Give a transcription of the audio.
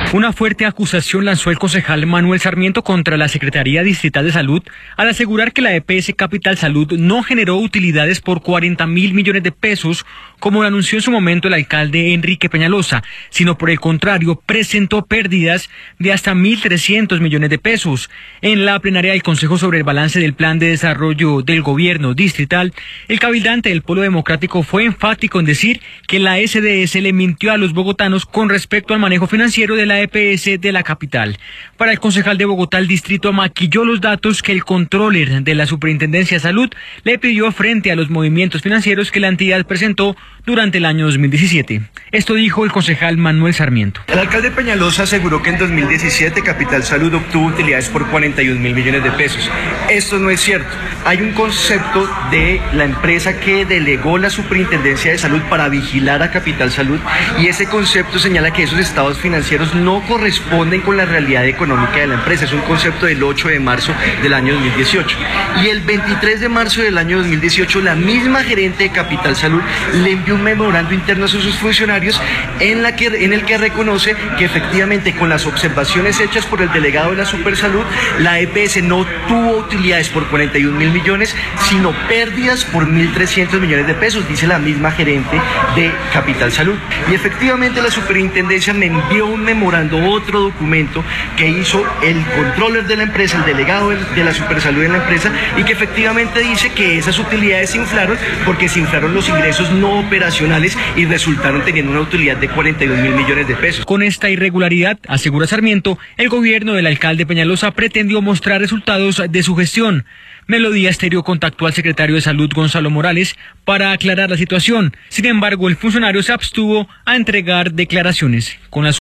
Una fuerte acusación lanzó el concejal Manuel Sarmiento contra la Secretaría Distrital de Salud al asegurar que la EPS Capital Salud no generó utilidades por 40.000 millones de pesos, como lo anunció en su momento el alcalde Enrique Peñalosa, sino por el contrario presentó pérdidas de hasta 1.300 millones de pesos. En la plenaria del Consejo sobre el balance del Plan de Desarrollo del Gobierno Distrital, el cabildante del Polo Democrático fue enfático en decir que la SDS le mintió a los bogotanos con respecto al manejo financiero de la EPS de la capital. Para el concejal de Bogotá, el distrito maquilló los datos que el controller de la Superintendencia de Salud le pidió frente a los movimientos financieros que la entidad presentó durante el año 2017. Esto dijo el concejal Manuel Sarmiento. El alcalde Peñalosa aseguró que en 2017 Capital Salud obtuvo utilidades por 41.000 millones de pesos. Esto no es cierto. Hay un concepto de la empresa que delegó la Superintendencia de Salud para vigilar a Capital Salud, y ese concepto señala que esos estados financieros no corresponden con la realidad económica de la empresa. Es un concepto del 8 de marzo del año 2018. Y el 23 de marzo del año 2018, la misma gerente de Capital Salud le envió un memorando interno a sus funcionarios en el que reconoce que efectivamente, con las observaciones hechas por el delegado de la Supersalud, la EPS no tuvo utilidades por 41.000 millones, sino pérdidas por 1.300 millones de pesos, dice la misma gerente de Capital Salud. Y efectivamente la superintendencia me envió un memorando, otro documento que hizo el controller de la empresa, el delegado de la Supersalud en la empresa, y que efectivamente dice que esas utilidades se inflaron porque se inflaron los ingresos no operacionales y resultaron teniendo una utilidad de 42.000 millones de pesos. Con esta irregularidad, asegura Sarmiento, el gobierno del alcalde Peñalosa pretendió mostrar resultados de su gestión. Melodía Estéreo contactó al secretario de Salud, Gonzalo Morales, para aclarar la situación. Sin embargo, el funcionario se abstuvo a entregar declaraciones. Con la